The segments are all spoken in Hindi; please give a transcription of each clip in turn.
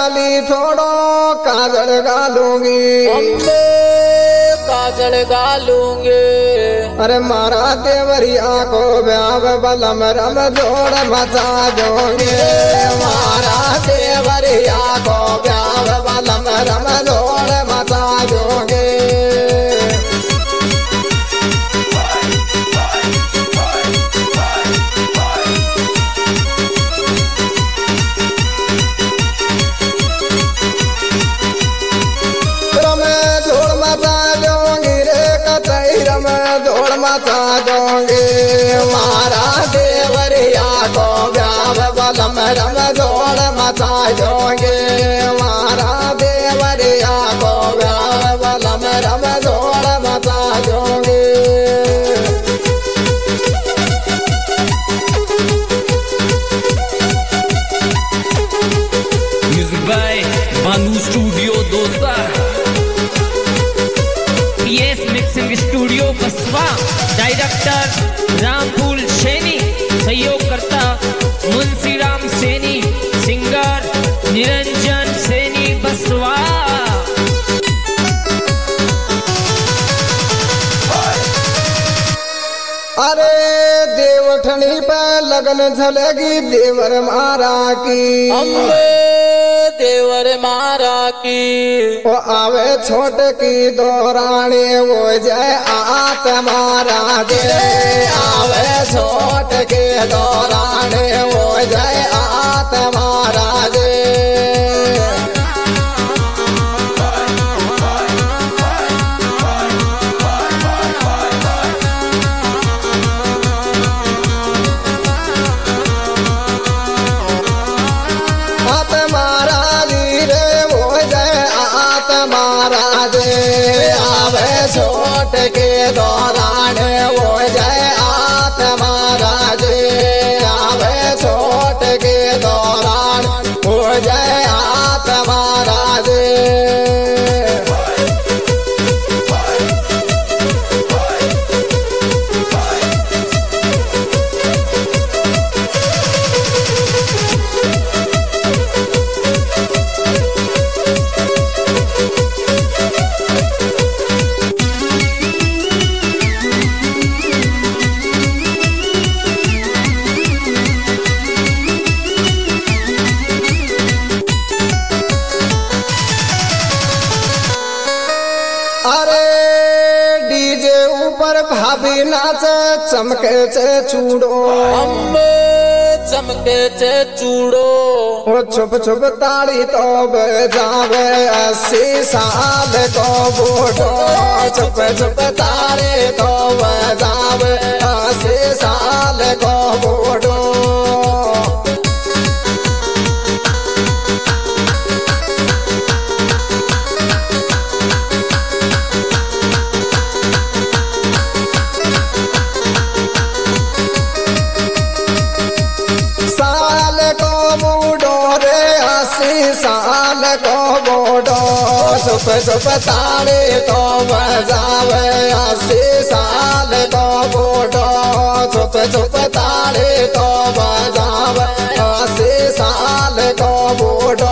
डाली थोड़ो काजल गालूंगी, काजल गालूंगे। अरे मारा देवरिया को ब्याह बलम रम जोड़ मचा दोगे, मारा देवरिया को ब्याह बलम रम जोड़ मचा दोगे। मचा दोगे मारा देवरिया को ब्याह बलम रम जोड़ मचा दोगे, मारा देवरिया को ब्याह बलम रम जोड़ मचा दोगे। Music by Banu studio Dausa, यस mixing studio Baswa, director Ramphool Saini, सहयोगकर्ता मुंशीराम सैनी, सिंगर निरंजन सैनी बसवा। अरे देवठनी पे लगन झलेगी देवर मारा की, देवर मारा की। वो आवे छोट की दौरानी वो जय आत मारा दे, आवे छोट के दौरानी वो जय आत मारा दे। छोट के दौरान वो जय आत महाराज, आवे छोट के दौरान वो जय आत महाराज। भाभी नाच चमके चे चूड़ो, चमके चे चूड़ो। वो छुप छुप ताड़ी तो बजावे 80 साल को बूढ़ो, छुप छुप ताड़ी तो बजावे 80 साल को बूढ़ो। साल को बोडो छुप छुप ताड़े तो बजावे 80 साल को बोडो, छुप छुप ताड़े तो बजावे 80 साल को बोडो।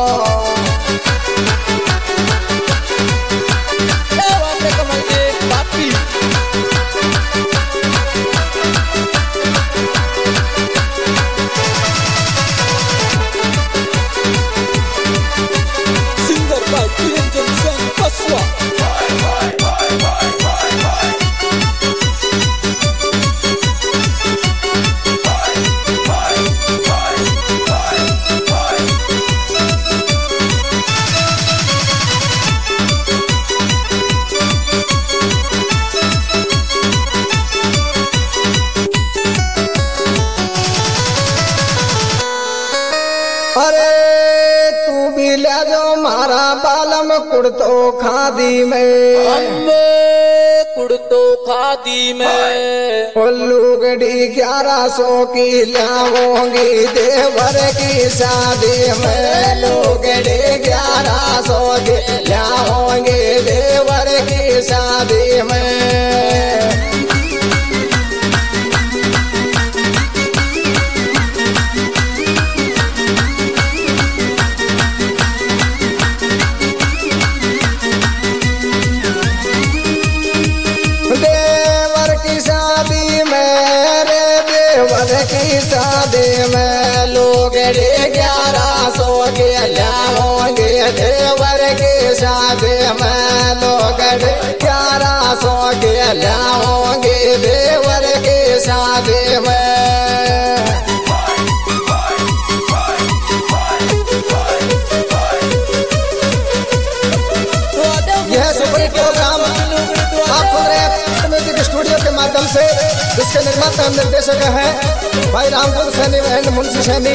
अरे तू भी ले जाओ मारा बालम कुर्तो खादी में, कुर्तो खादी में। लुगड़ी 1100 की लाऊंगी देवर की शादी में, लुगड़ी 1100 की लाऊंगी देवर की शादी में। शादी में लोग 1100 के लाओगे देवर की शादी में लोग 1100 के लाओगे देवर की शादी में। यह सुपरहिट प्रोग्राम आप सुन रहे हैं म्यूजिक स्टूडियो के माध्यम से, जिसके निर्माता एवं निर्देशक हैं भाई रामचंद्र सैनी एंड मुंशी सैनी।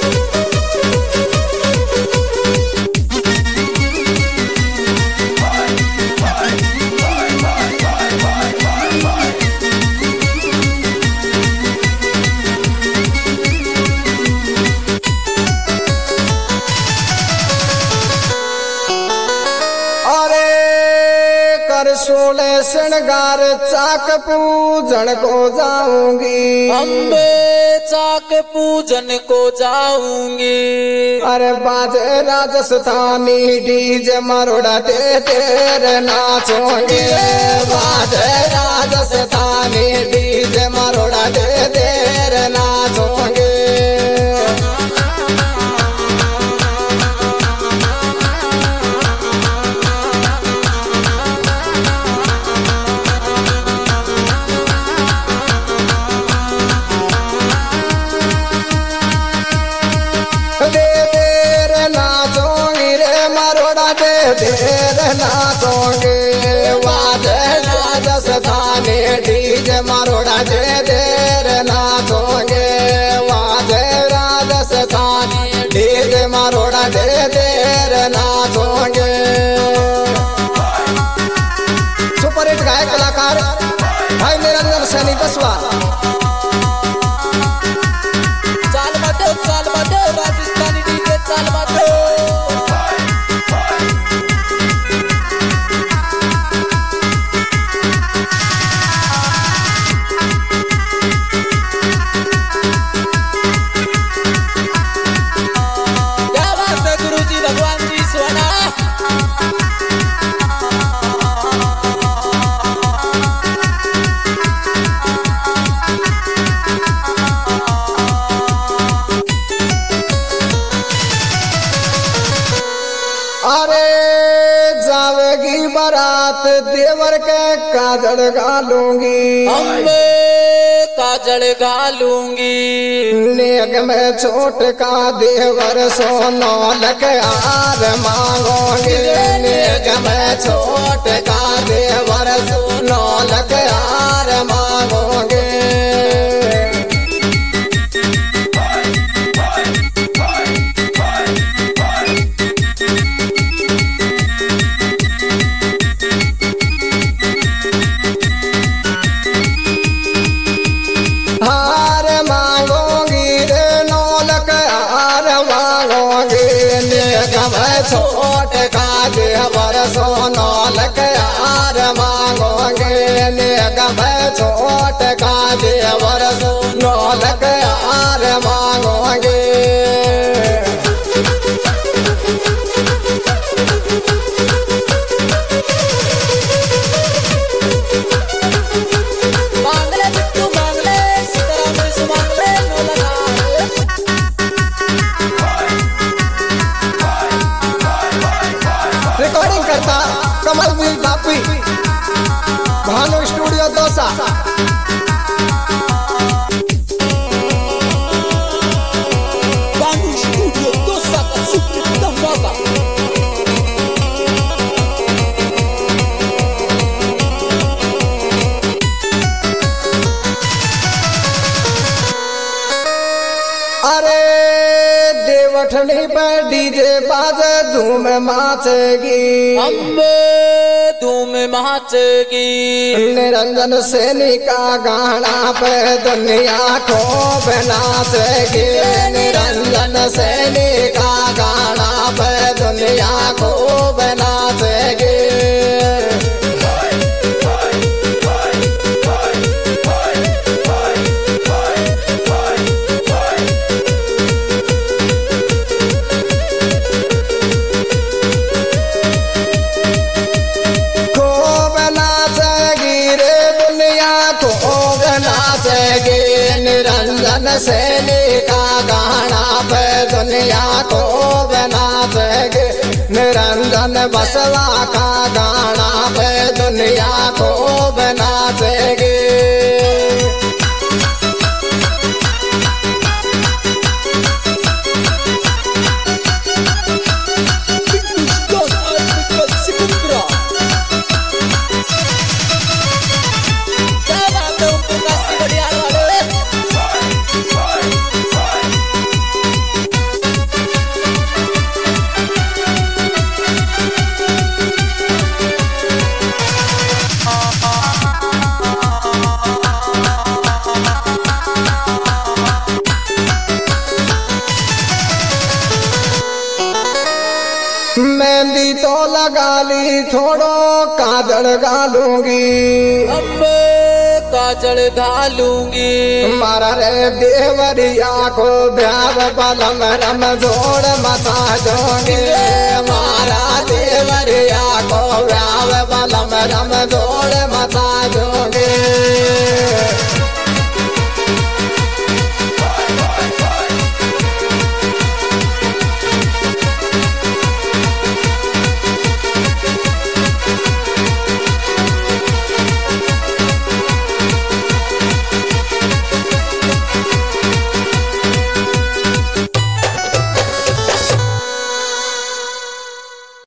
सोले श्रृंगार चाक पूजन को जाऊंगी, अम्बे चाक पूजन को जाऊंगी। अरे बाजे राजस्थानी डीजे मरोड़ा दे तेरे नाचोंगे, बाजे राजस्थानी डीजे मरोड़ा दे तेरे नाचोंगे। तेरे नाचोंगे वाजे राजस्थानी डीजे मरोड़ा दे तेरे नाचोंगे, वाजे राजस्थानी डीजे मरोड़ा दे तेरे नाचोंगे। सुपरहिट गायक कलाकार भाई निरंजन सैनी बसवा। चाल बाटे राजस्थानी डीजे चाल बाटे। अरे जावेगी बारात देवर के काजल गालूंगी, अम्बे काजल गालूंगी। नेक में छोट का देवर सोनो लख हार मांगोगी, नेक में छोट का देवर सोनो लख हार मांगोगे। हार मांगोगी रे नौलक हार मांगोगी, नेक में छोट का देवर सोनो लख हार मांगोगे, नेक में छोट का देवर सोनो लख हार मांगोगे। रिकॉर्डिंग करता कमलवीर बापी, भानु स्टूडियो दोसा। भानु स्टूडियो दोसा का सुपरहिट धमाका। अरे देवठनी पर डीजे बाजे धूम माचेगी, अम्बे धूम माचेगी। निरंजन सैनी का गाना पे दुनिया खूब नाचेगी, निरंजन सैनी का गाना पे दुनिया खूब नाचेगी। निरंजन सैनी का को नाचेगी निरंजन बसवा का गाना पे दुनिया को नाचेगी मेहंदी तो लगा ली थोड़ो काजल गालूंगी अम्बे काजल घालूंगी मारा रे देवरिया को ब्याह बलम रम जोड़ मचा दूंगी मारा देवरिया को ब्याह बलम रम जोड़ मचा दूंगी